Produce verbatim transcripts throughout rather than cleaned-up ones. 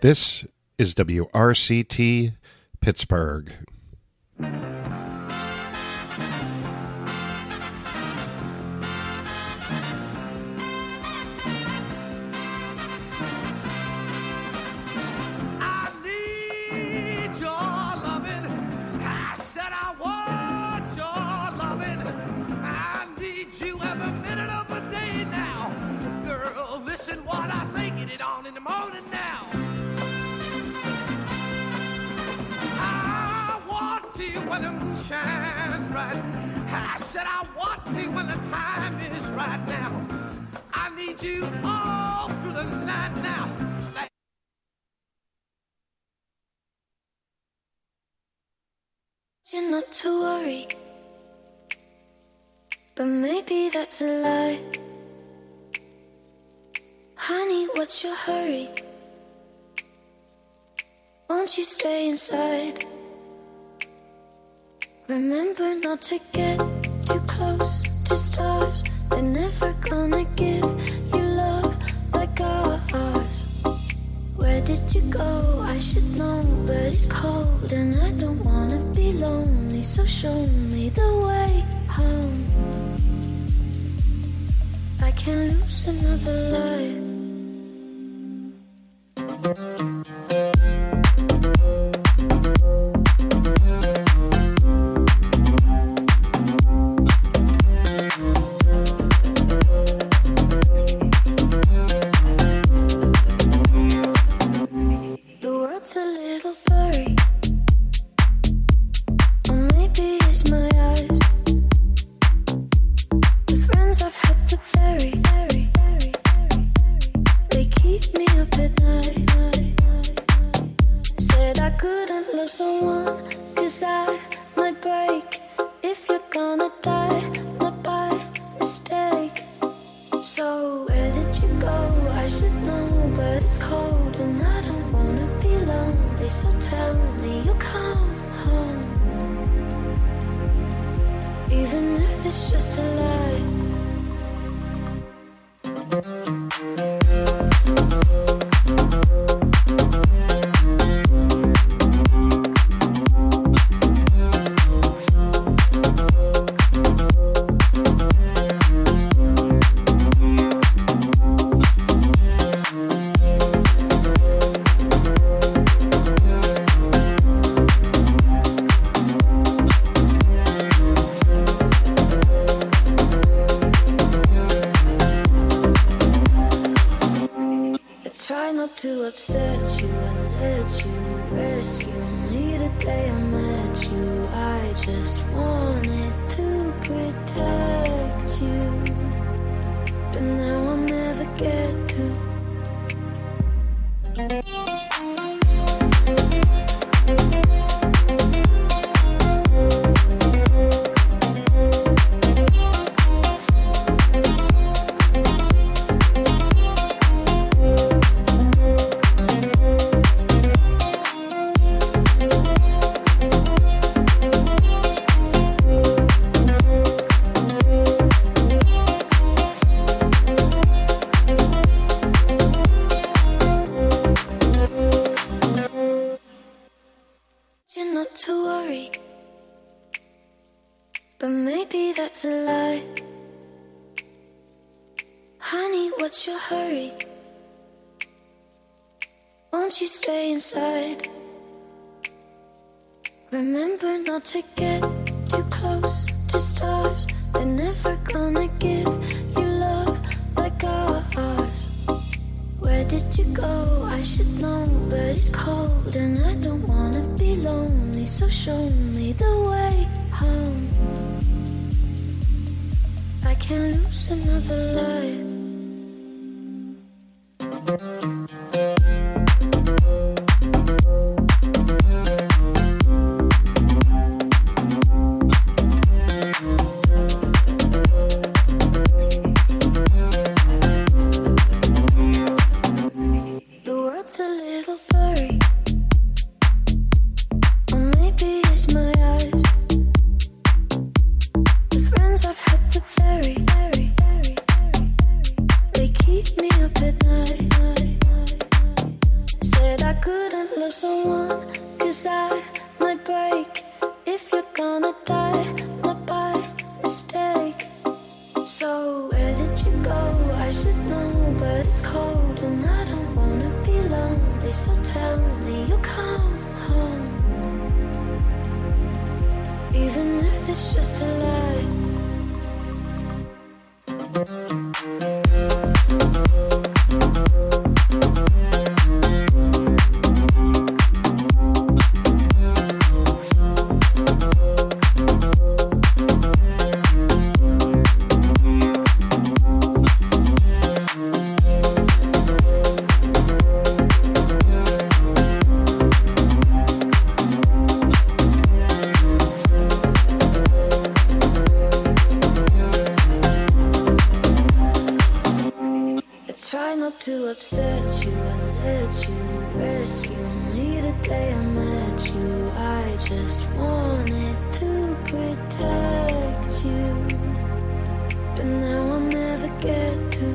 This is W R C T Pittsburgh. In the morning now, I want to when the moon shines bright. I said I want to when the time is right now. I need you all through the night now. Like you're not to worry, but maybe that's a lie. Honey, what's your hurry? Won't you stay inside? Remember not to get too close to stars. They're never gonna give you love like ours. Where did you go? I should know, but it's cold and I don't wanna be lonely. So show me the way home. I can't lose another life. Remember not to get too close to stars. They're never gonna give you love like ours. Where did you go? I should know, but it's cold and I don't wanna be lonely. So show me the way home. I can't lose another life. They keep me up at night. So where did you go? I should know, but it's cold and I don't wanna be lonely. So tell me you'll come home, even if it's just a lie. To upset you and let you rescue me the day I met you. I just wanted to protect you, but now I'll never get to.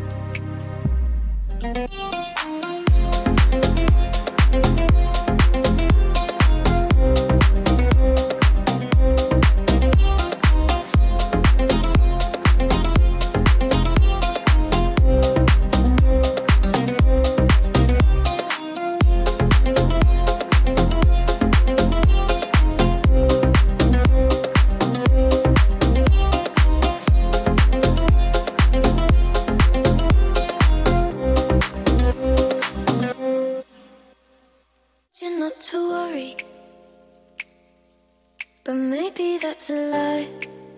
But maybe that's a lie.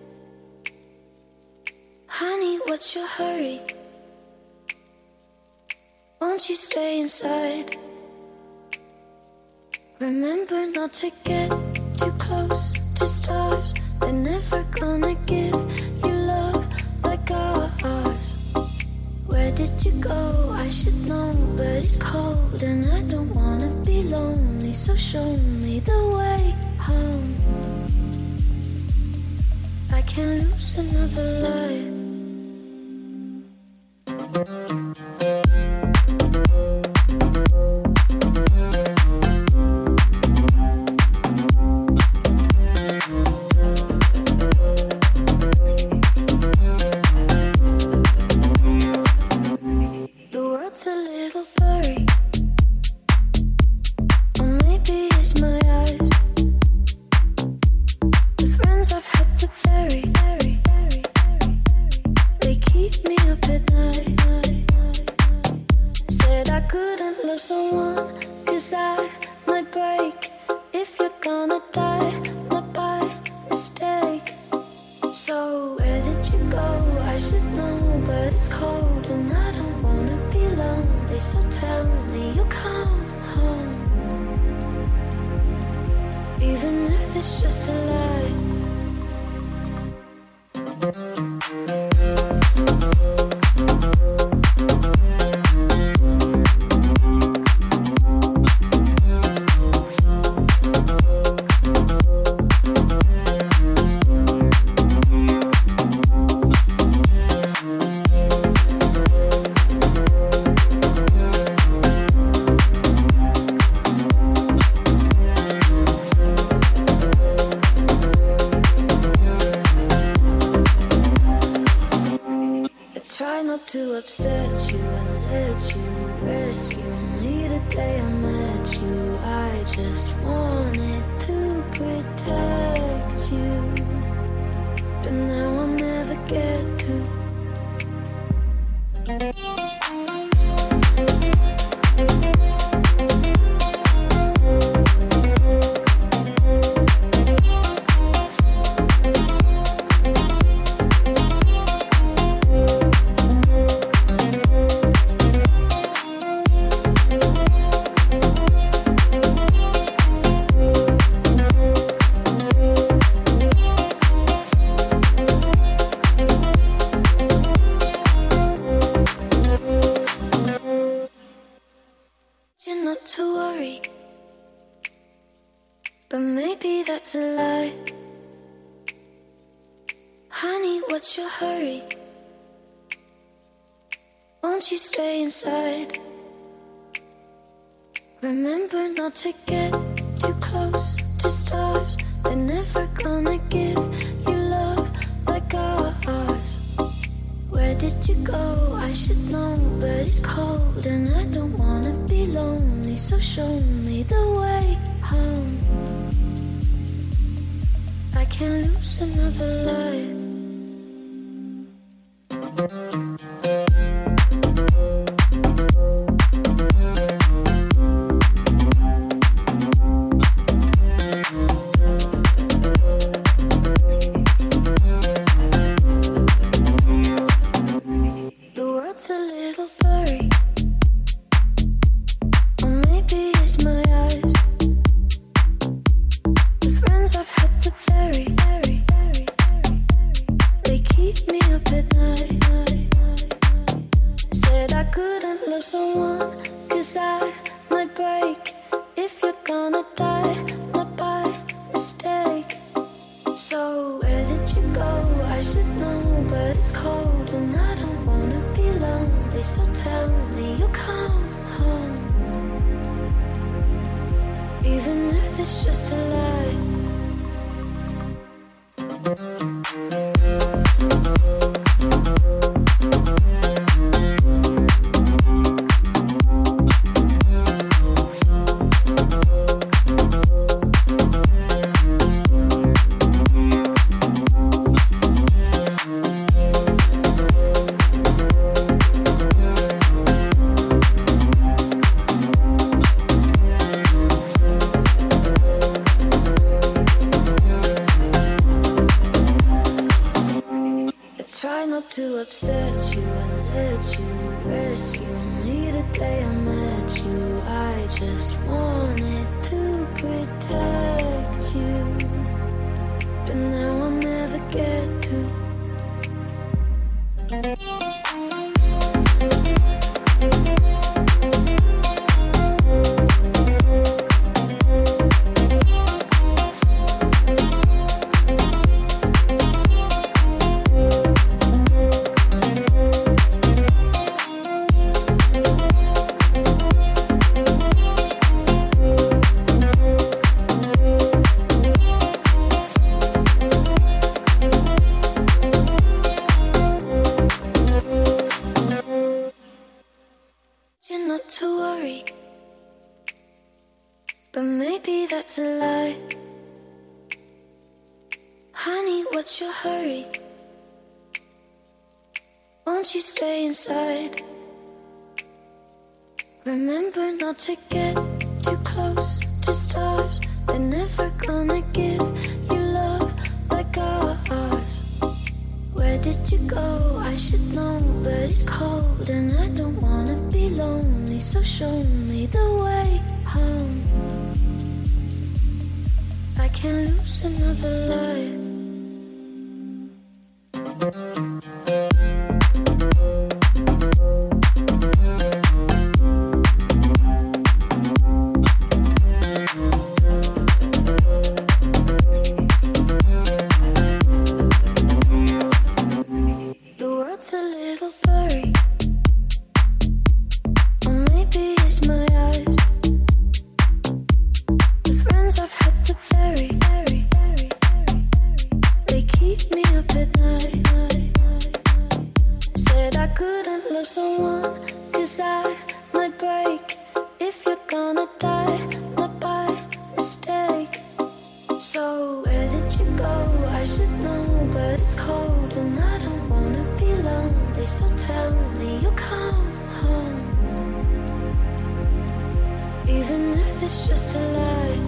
Honey, what's your hurry? Won't you stay inside? Remember not to get too close to stars. They're never gonna give you love like ours. Where did you go? I should know, but it's cold and I don't wanna be lonely. So show me the way home. I can't lose another life. The world's a little blurry, or maybe it's my eyes. The friends I've had to bury, bury, bury, bury. They keep me up at night. Said I couldn't love someone, cause I might break. If you're gonna die, not by mistake. So where did you go? I should know, but it's cold and I don't wanna be lonely. So tell me you'll come home, even if it's just a lie. To upset you and let you rescue me the day I met you. I just wanted to protect you, but now I'll never get to. Not to worry, but maybe that's a lie. Honey, what's your hurry? Won't you stay inside? Remember not to get too close to stars. They're never gonna give you love like ours. did you go? I should know, but it's cold and I don't wanna be lonely. So show me the way home. I can't lose another life. To upset you and let you rescue me the day I met you. I just wanted to protect you, but now I'll never get to. But maybe that's a lie. Honey, what's your hurry? Won't you stay inside? Remember not to get too close to stars. They're never gonna give you love like ours. Where did you go? I should know, but it's cold and I don't wanna be lonely. So show me the way home. I can't lose another life. The world's a little blurry, or maybe it's my eyes. The friends I've had to bury, they keep me up at night. Said I couldn't love someone, cause I might break. If you're gonna die, not by mistake. So where did you go? I should know, but it's cold and I don't wanna be lonely. So tell me you'll come home, even if it's just a lie.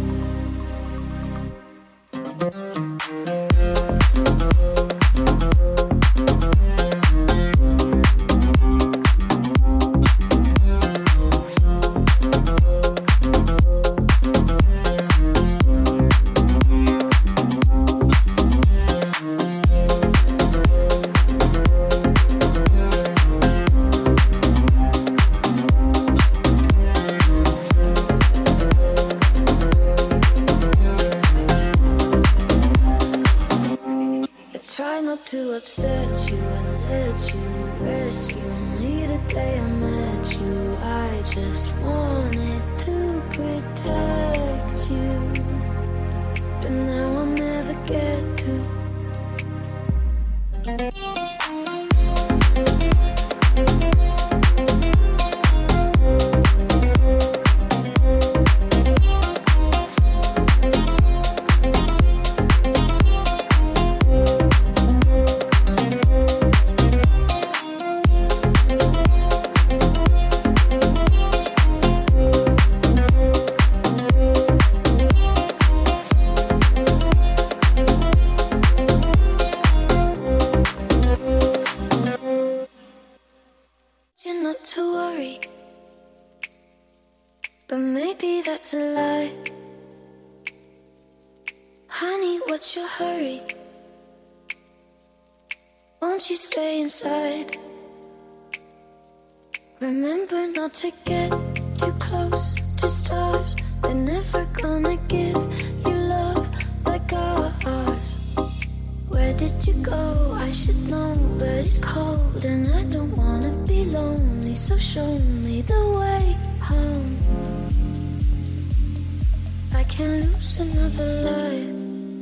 To upset you and let you rescue me the day I met you. I just wanted to protect you, but now I'll never get to. not to worry, but maybe that's a lie. Honey, what's your hurry? Won't you stay inside? Remember not to get too close to stars. They're never gonna give you love like ours. Where did you go? I should know, but it's cold and I don't wanna be lonely. So show me the way home. I can't lose another life.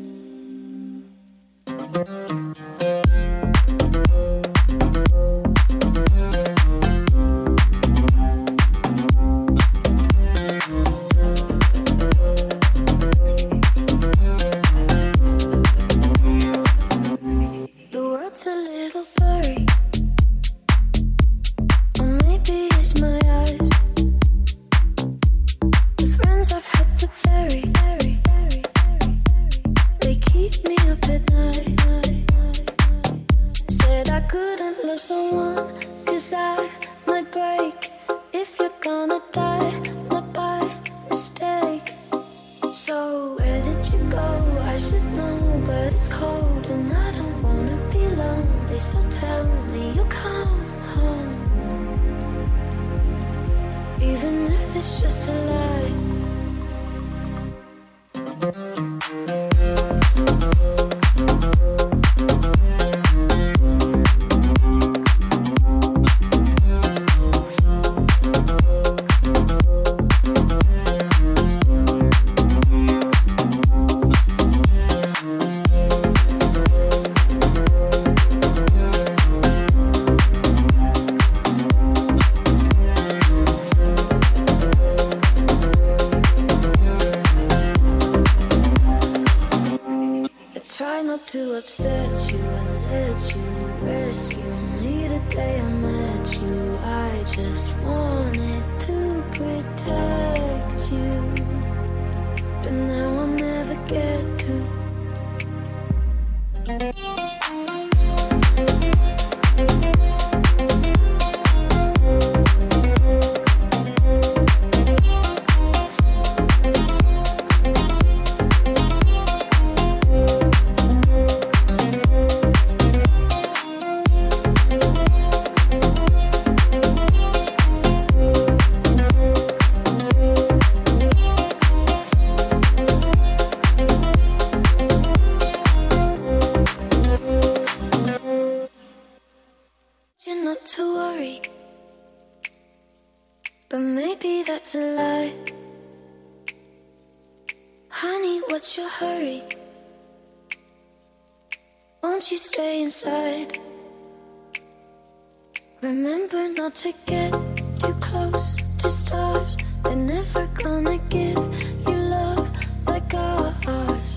Remember not to get too close to stars. They're never gonna give you love like ours.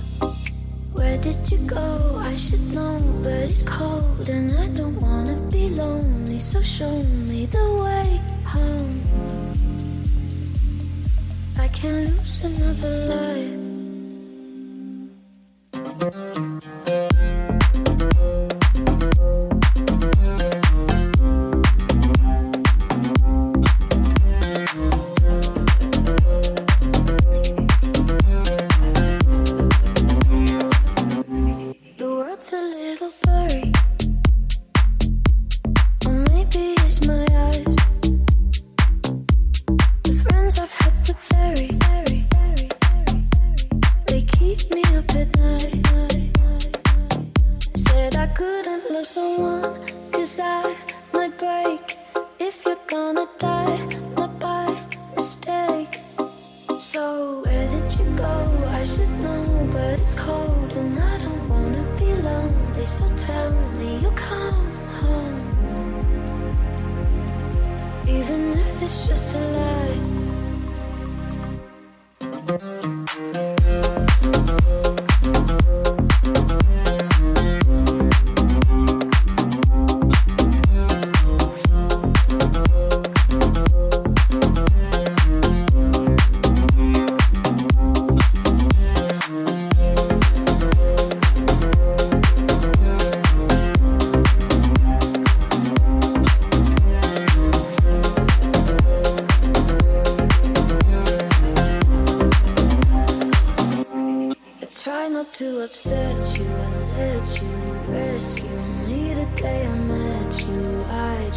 Where did you go? I should know, but it's cold and I don't wanna be lonely. So show me the way home. I can't lose another life.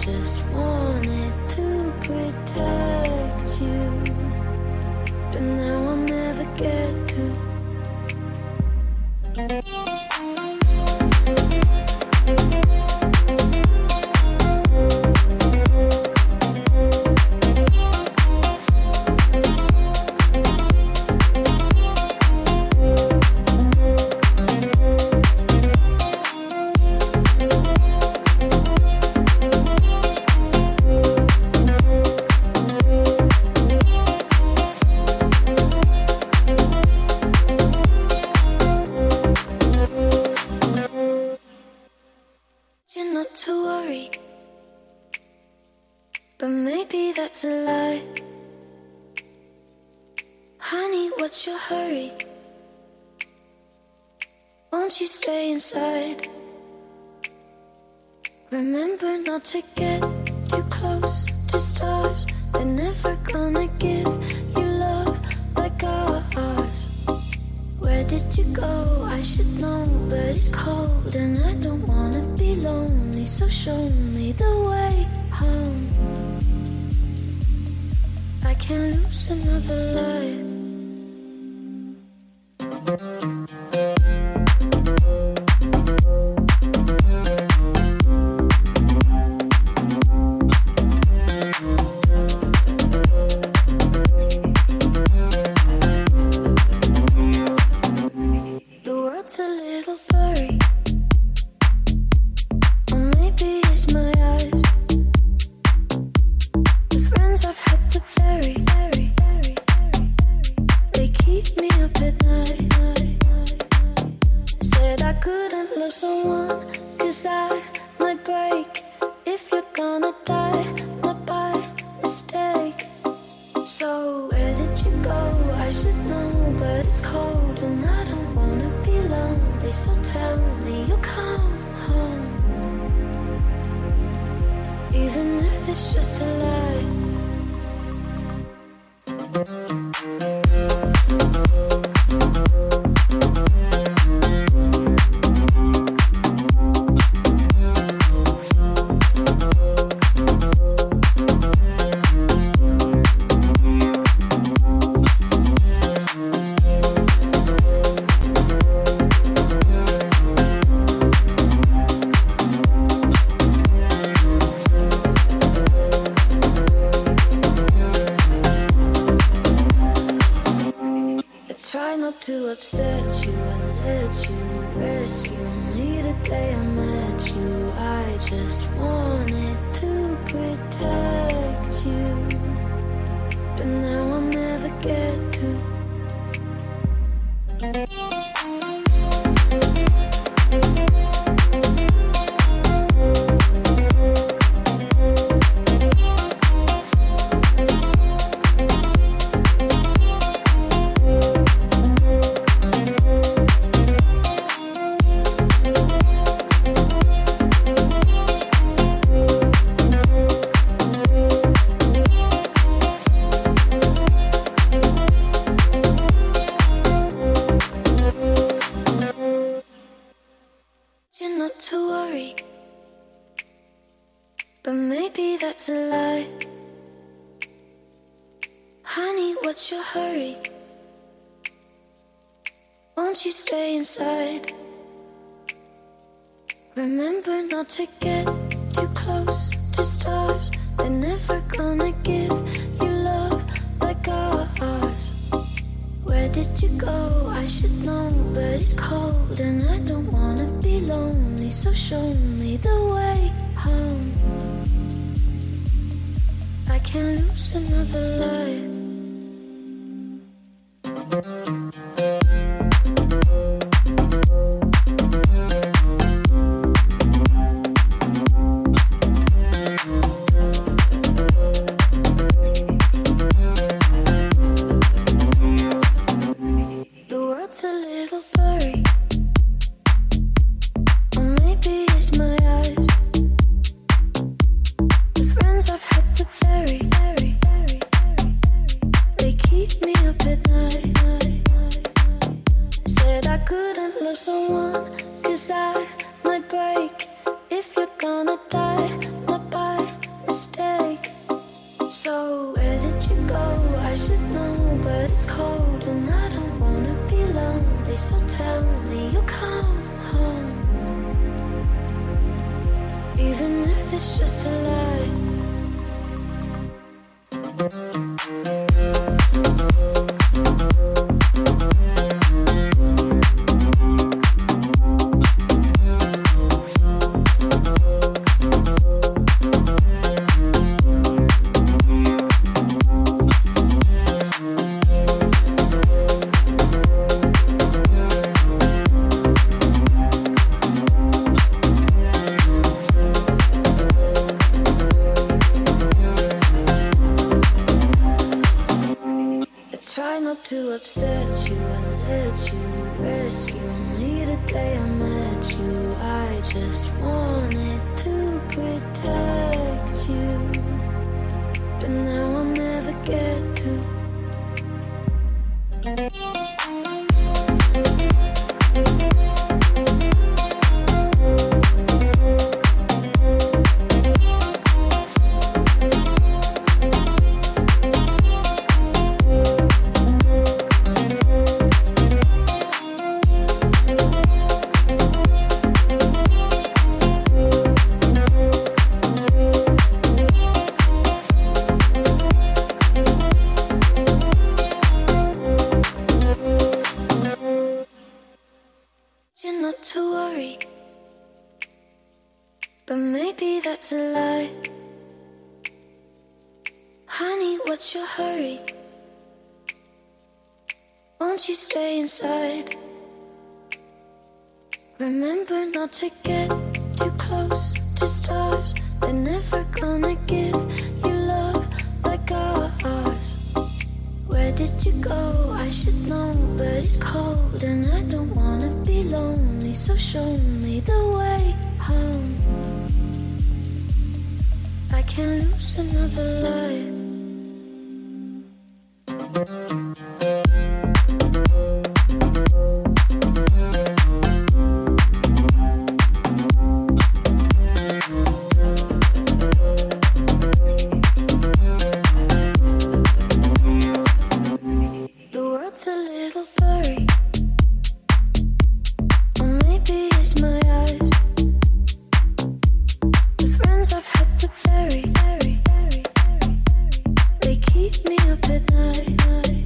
just wanted to protect you, but now I'll never get to. But maybe that's a lie. Honey, what's your hurry? Won't you stay inside? Remember not to get too close to stars. They're never gonna give you love like ours. Where did you go? I should know, but it's cold and I don't wanna be lonely. So show me the way home. I can't lose another life. The world's a little blurry, or maybe it's my eyes. The friends I've had to bury, bury, bury, they keep me up at night. Said I couldn't love someone, cause I might break. If you're gonna die, not by mistake. So where did you go? I should know, but it's cold and I don't wanna be lonely. So tell me you'll come home, even if it's just a lie. Try not to upset you and let you rescue me the day I met you. I just wanted to protect you, but now I'll never get to. Not to worry, but maybe that's a lie. Honey, what's your hurry? Won't you stay inside? Remember not to get too close to stars. They're never gonna give you love like ours. Where did you go? I should know, but it's cold and I don't wanna be lonely. So show me the way home. I can't lose another life. The world's a little blurry, or maybe it's my eyes. The friends I've had to bury, bury, bury, bury, so tell me you'll come home. Even if it's just a lie. To upset you and let you rescue me the day I met you. I just wanted to protect you, but now I'll never get to. But maybe that's a lie. Honey, what's your hurry? Won't you stay inside? Remember not to get too close to stars. They're never gonna give you love like ours. Where did you go? I should know, but it's cold and I don't wanna be lonely. So show me the way home. I can't lose another life. The world's a little blurry, or maybe it's my eyes. The friends I've had to bury, bury, bury, they keep me up at night.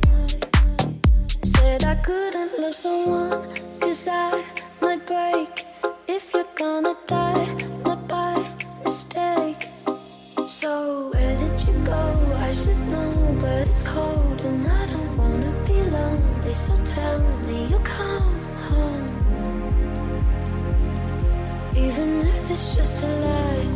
Said I couldn't love someone, cause I might break. If you're gonna die, not by mistake. So where did you go? I should know, but it's cold and I don't wanna be lonely. So tell me you'll come home, even if it's just a lie.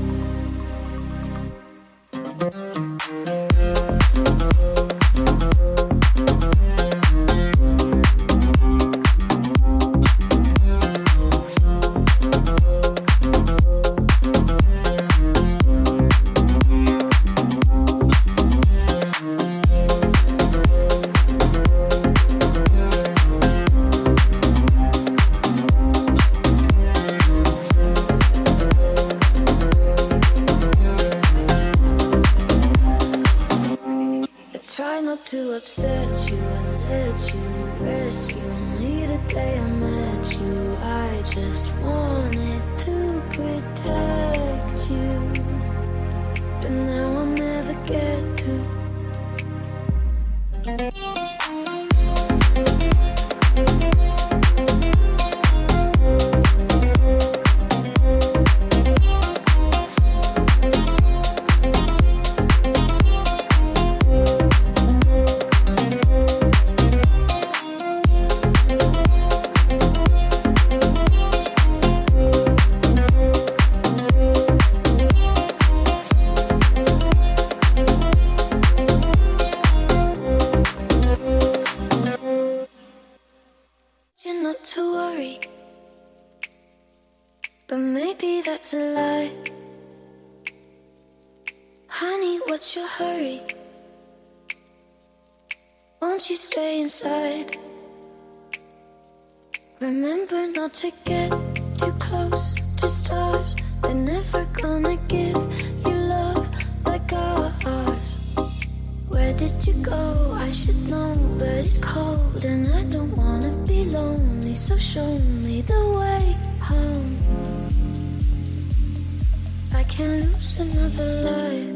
To upset you and let you rescue me the day I met you. I just wanted to protect you, but now I'll never get to. Not to worry, but maybe that's a lie. Honey, what's your hurry? Won't you stay inside? Remember not to get too close to stars. They're never gonna give you love like ours. Where did you go? I should know, but it's cold and I don't wanna be lonely. show me the way home. I can't lose another life.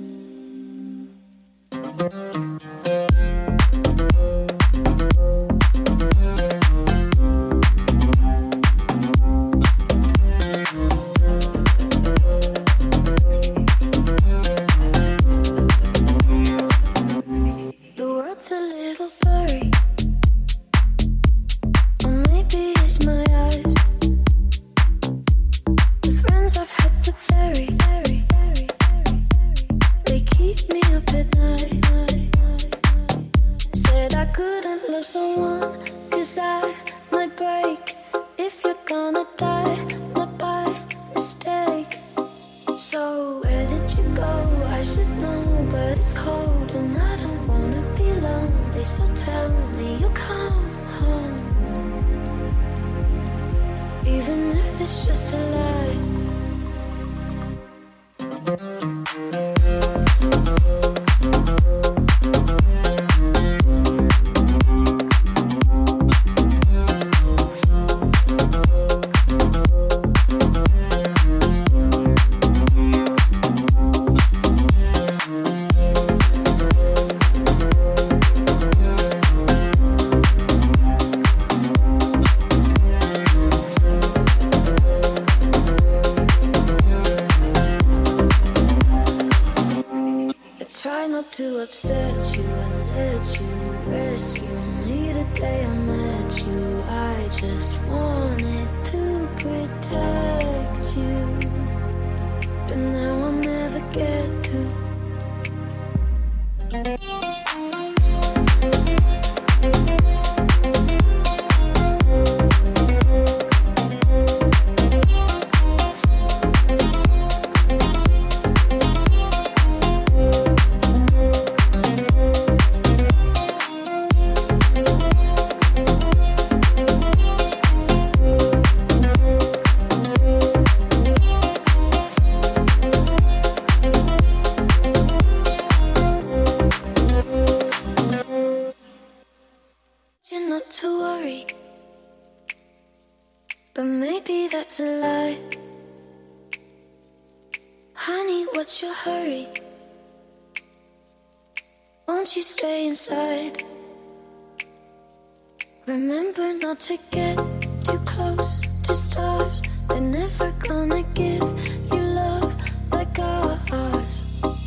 Remember not to get too close to stars. They're never gonna give you love like ours.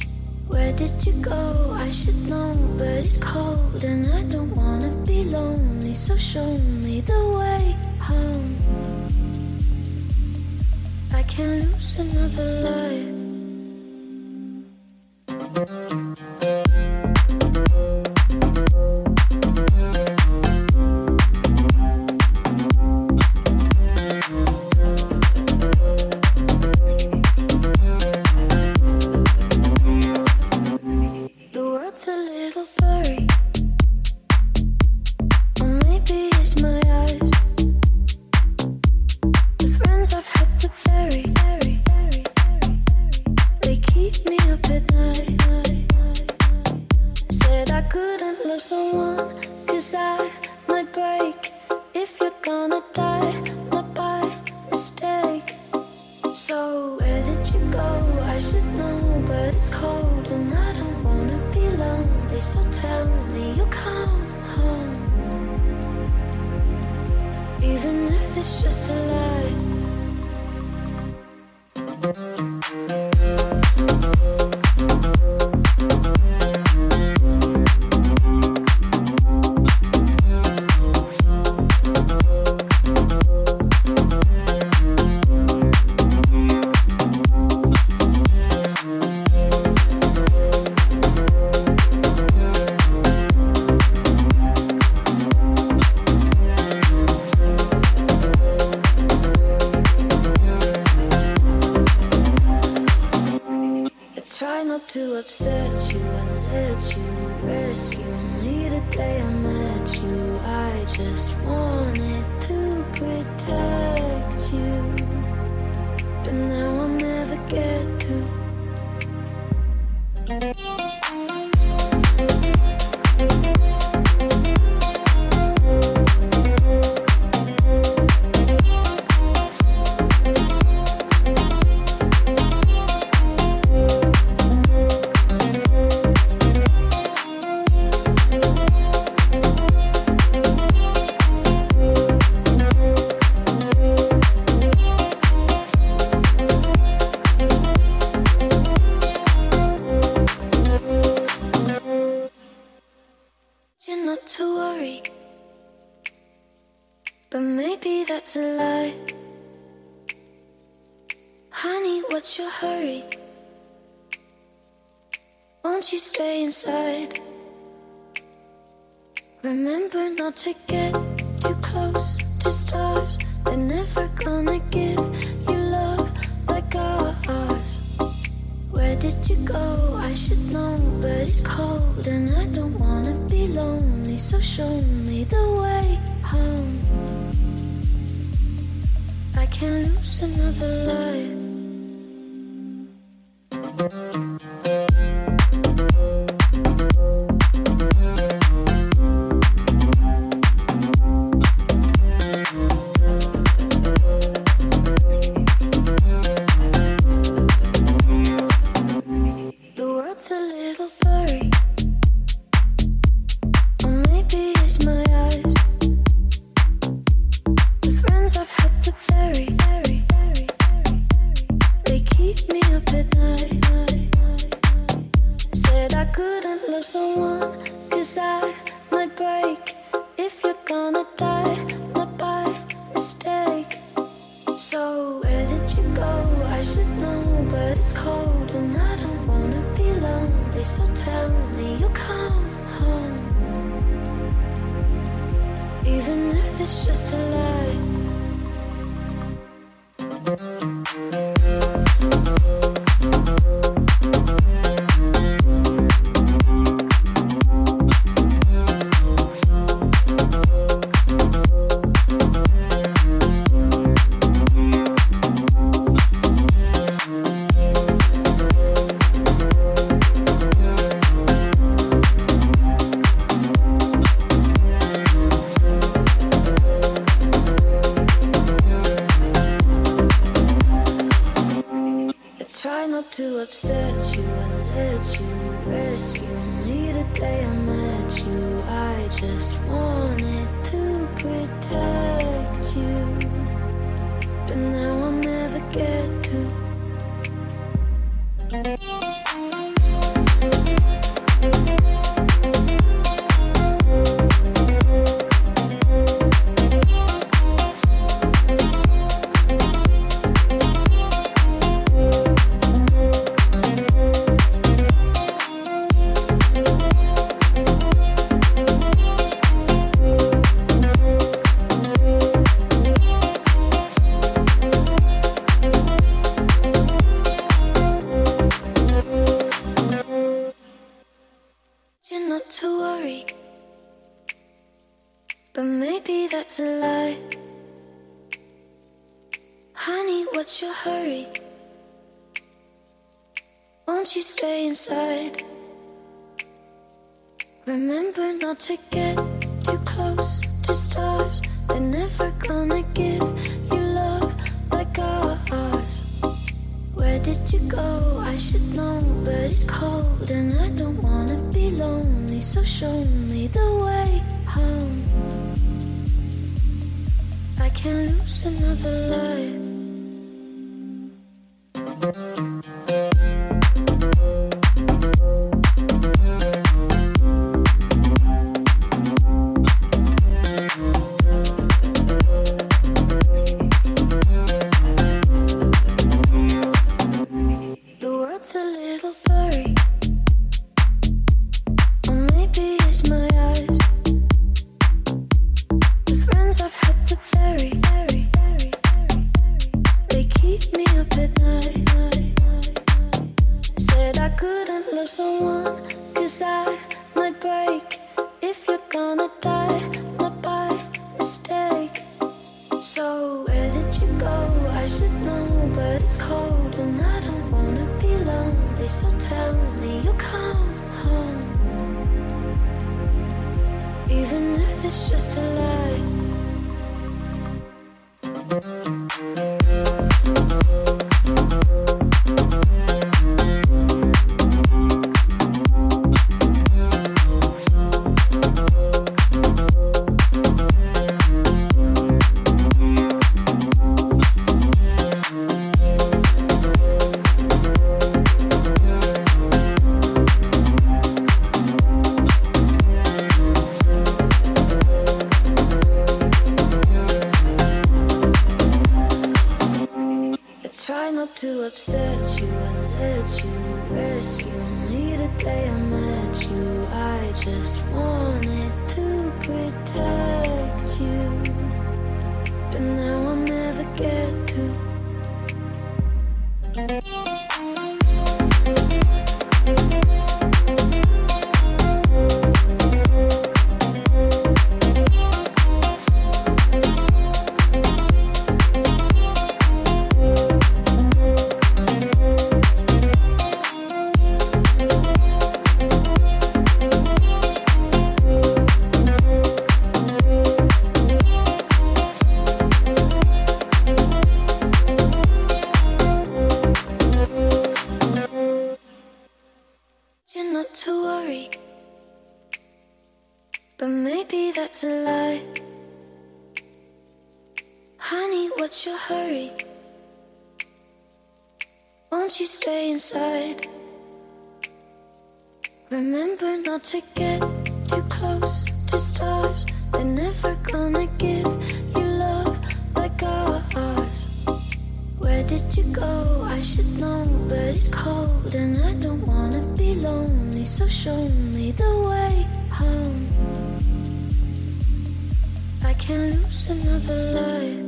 Where did you go? I should know, but it's cold and I don't wanna be lonely. So show me the way home. I can't lose another life. but maybe that's a lie. Honey, what's your hurry? Won't you stay inside? Remember not to get too close to stars. They're never gonna give you love like ours. Where did you go? I should know, but it's cold and I don't wanna be lonely. So show me the way home. I can't lose another life. To upset you and let you rescue me the day I met you. I just wanted to protect you, but now I'll never get to. Remember not to get too close to stars. They're never gonna give you love like ours. Where did you go? I should know, but it's cold and I don't wanna be lonely. So show me the way home. I can't lose another life. not to worry, but maybe that's a lie. Honey, what's your hurry? Won't you stay inside? Remember not to get too close to stars. They're never gonna give you love like ours. Where did you go? I should know, but it's cold and I don't wanna be lonely. So show me the way home. I can't lose another life.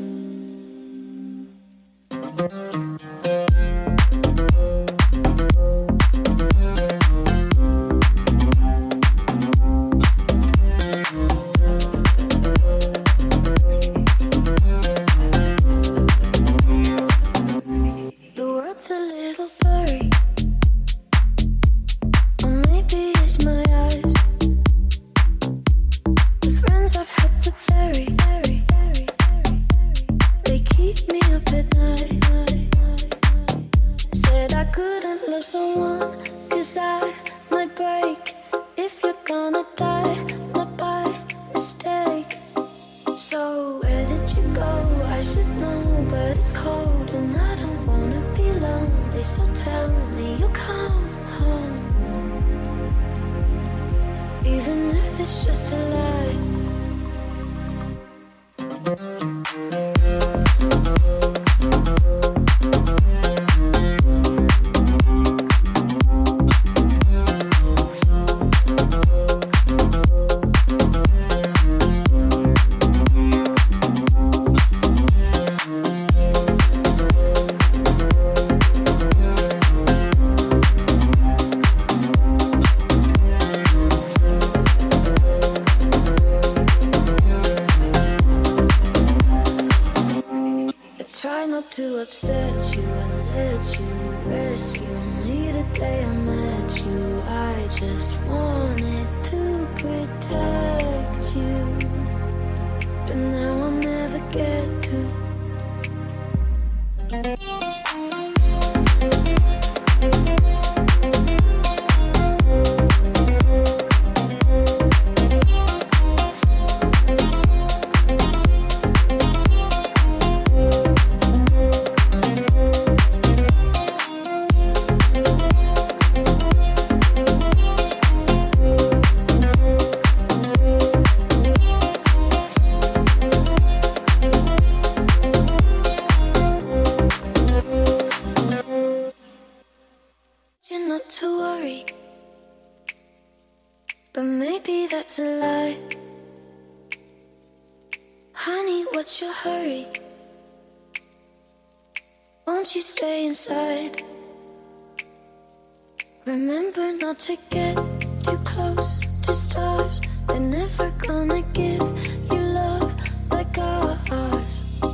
Remember not to get too close to stars. They're never gonna give you love like ours.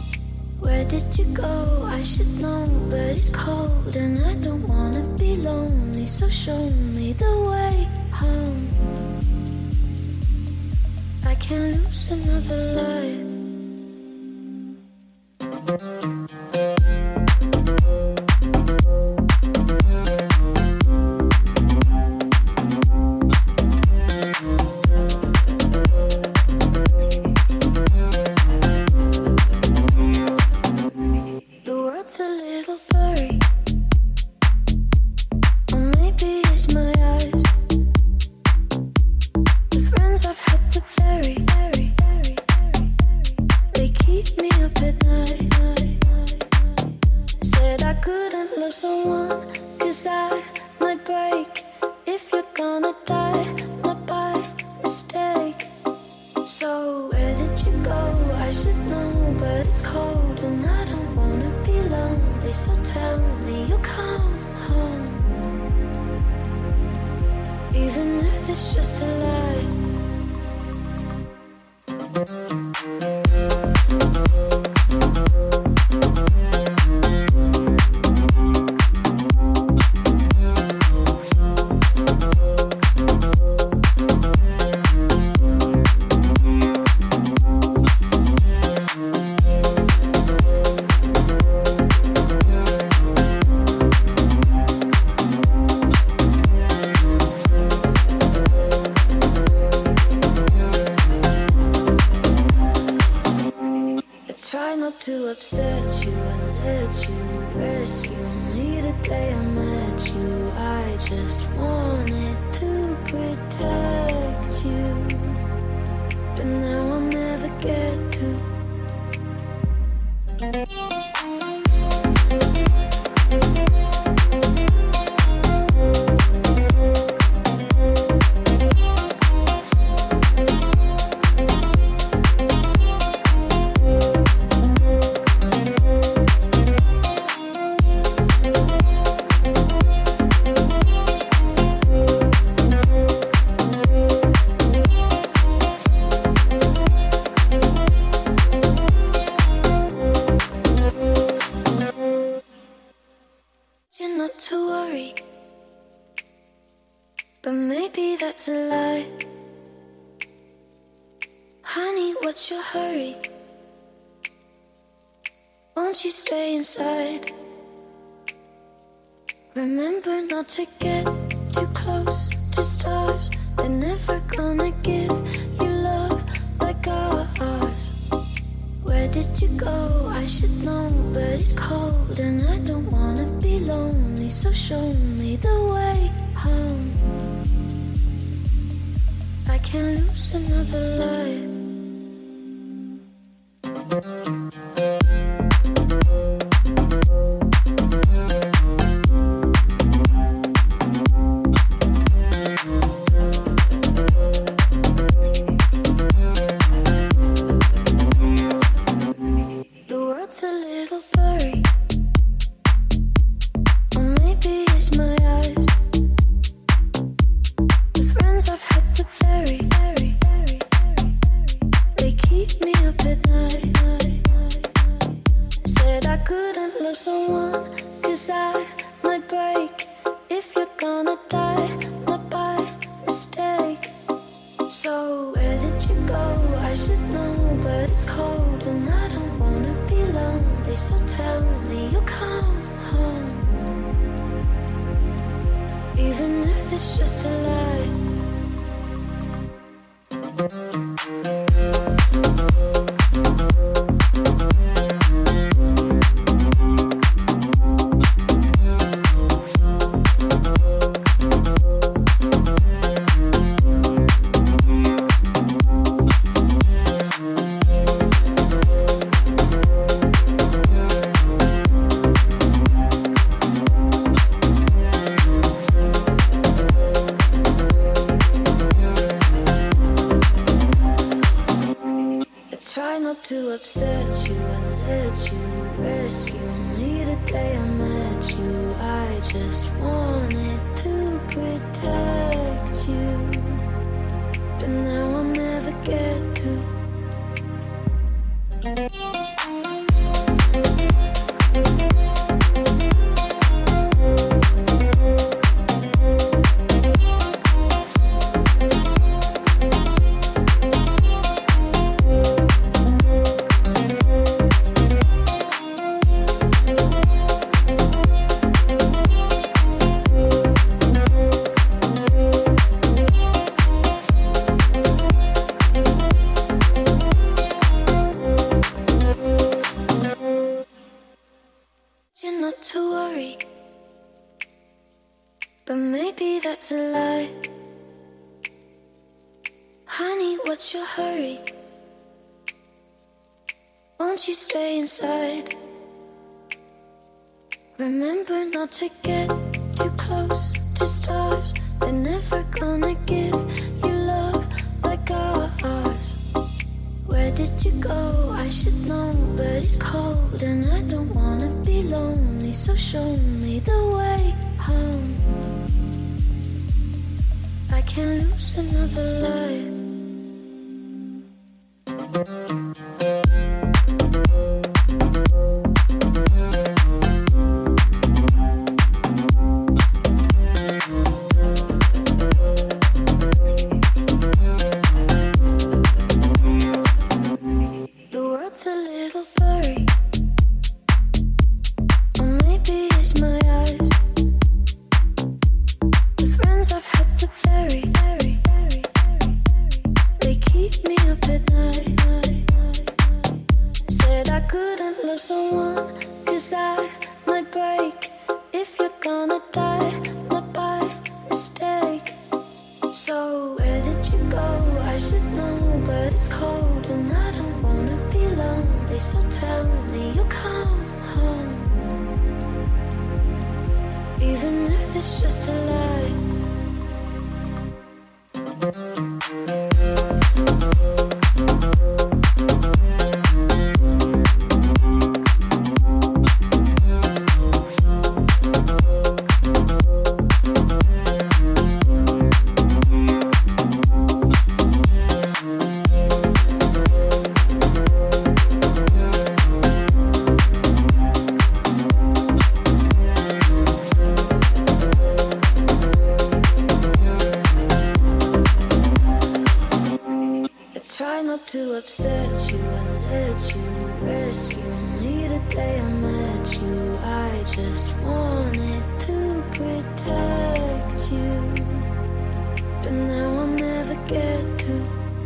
Where did you go? I should know, but it's cold and I don't wanna be lonely. So show me the way home. I can't lose another life. just wanted to protect you, but now I'll never get to. That's a lie. Honey, what's your hurry? Won't you stay inside? Remember not to get too close to stars. They're never gonna give you love like ours. Where did you go? I should know, but it's cold and I don't wanna be lonely. So show me the way home. I can't lose another life. The world's a little blurry, or maybe it's my eyes. The friends I've had to bury, bury, bury, they keep me up at night. Said I couldn't love someone, cause I might break. If you're gonna die, not by mistake. So where did you go? I should know, but it's cold and I don't wanna be lonely. So tell me you'll come home, even if it's just a lie. To upset you and let you rescue me the day I met you. I just wanted to protect you, but now I'll never get to. But maybe that's a lie. Honey, what's your hurry? Won't you stay inside? Remember not to get too close to stars. They're never gonna give you love like ours. Where did you go? I should know, but it's cold and I don't wanna be lonely. So show me the way home. I can't lose another life. The world's a little blurry, or maybe it's my eyes. The friends I've had to bury, bury, bury, bury, bury, it's cold and I don't wanna be lonely. So tell me you'll come home, even if it's just a lie. To upset you and let you rescue me the day I met you. I just wanted to protect you, but now I'll never get to.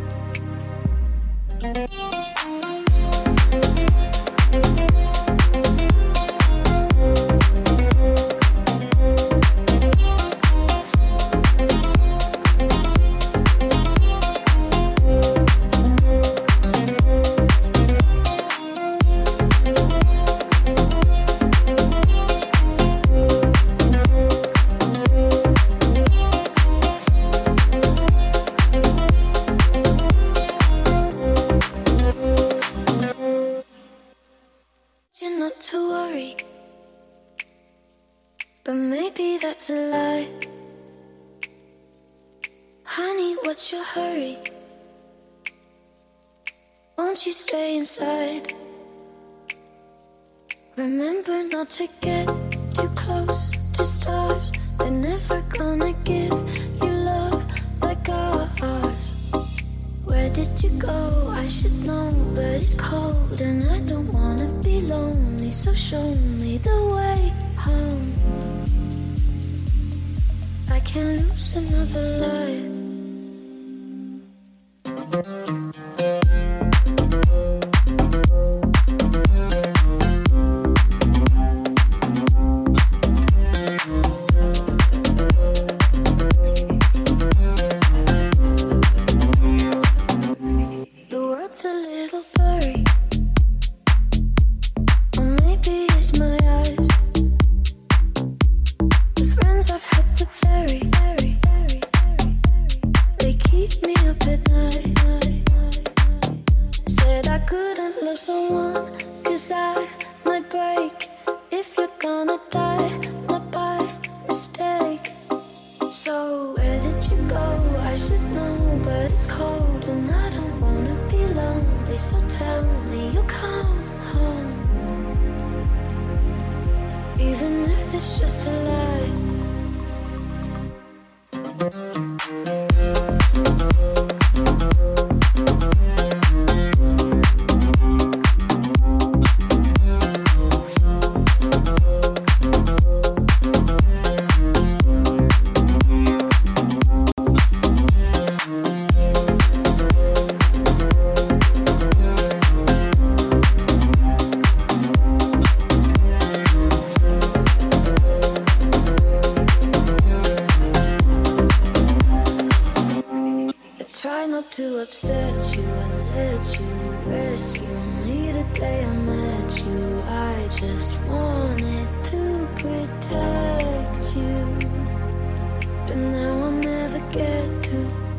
But maybe that's a lie. Honey, what's your hurry? Won't you stay inside? Remember not to get too close to stars. They're never gonna give you love like ours. Where did you go? I should know, but it's cold and I don't wanna be lonely. So show me the way home. I can't lose another life. The world's a little blurry, or maybe it's my eyes. The friends I've had to bury, bury, bury, they keep me up at night. Said I couldn't love someone, cause I might break. If you're gonna die, not by mistake. So where did you go? I should know, but it's cold and I don't wanna be lonely. So tell me you'll come home, even if it's just a lie. To upset you and let you rescue me the day I met you. I just wanted to protect you, but now I'll never get to.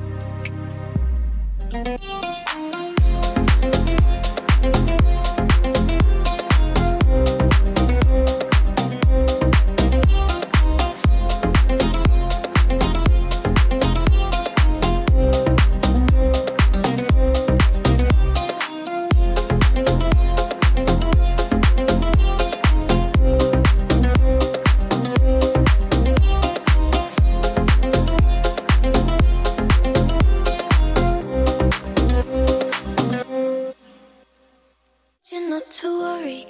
Not to worry,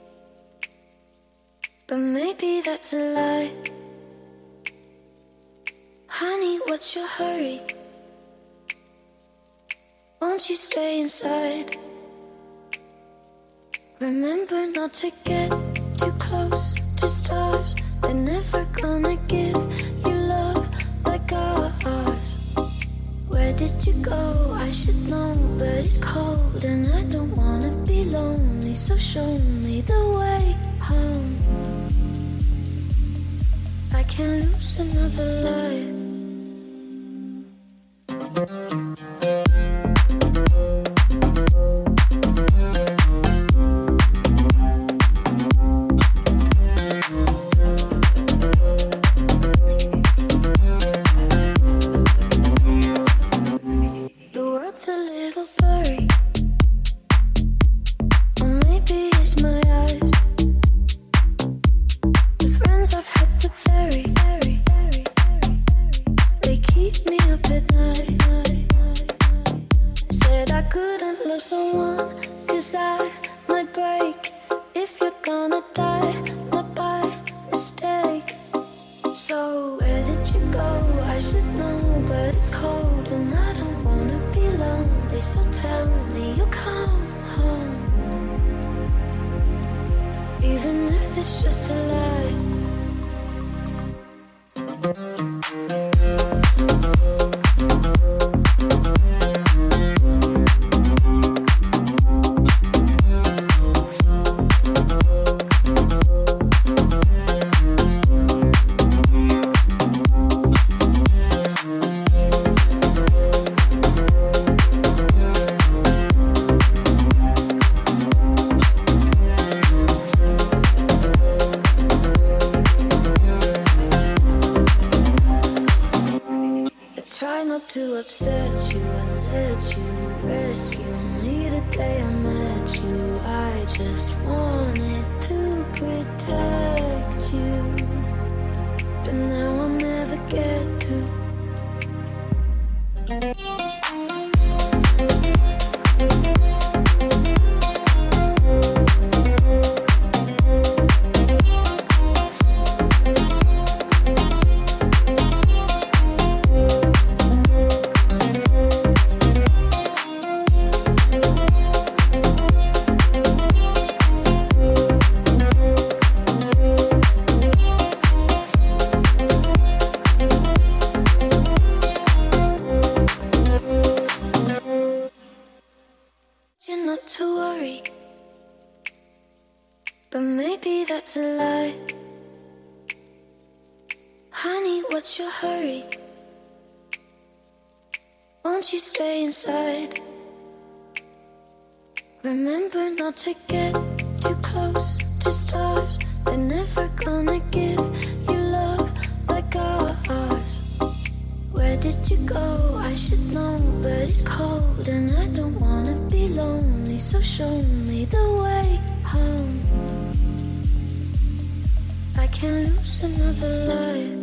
but maybe that's a lie. Honey, what's your hurry? Won't you stay inside? Remember not to get too close to stars. They're never gonna give you love like ours. Where did you go? I should know, but it's can't lose another life. Remember not to get too close to stars. They're never gonna give you love like ours. Where did you go? I should know, but it's cold and I don't wanna be lonely. So show me the way home. I can't lose another life.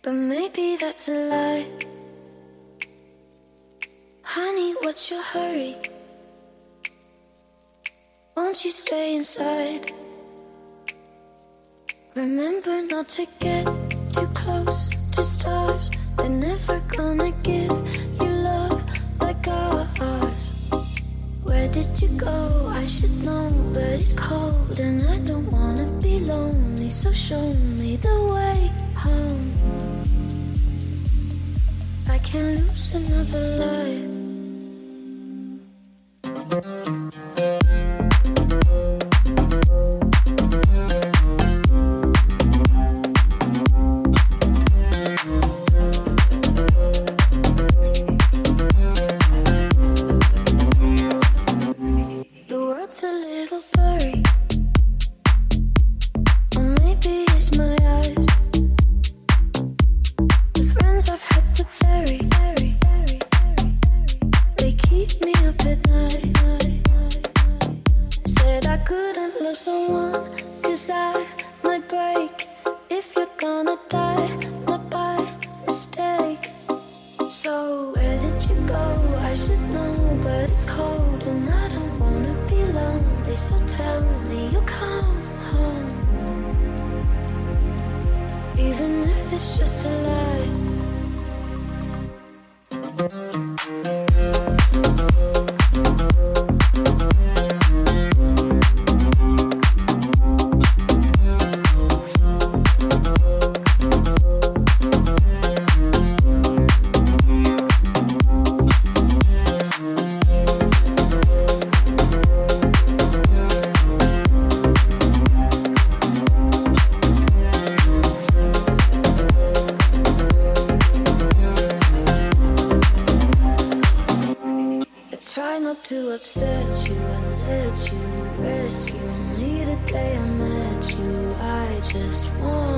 but maybe that's a lie. Honey, what's your hurry? Won't you stay inside? Remember not to get too close to stars. They're never gonna give you love like ours. Where did you go? I should know, but it's cold and I don't wanna be lonely. So show me the way home. I can't lose another life. To upset you and let you rescue me the day I met you. I just want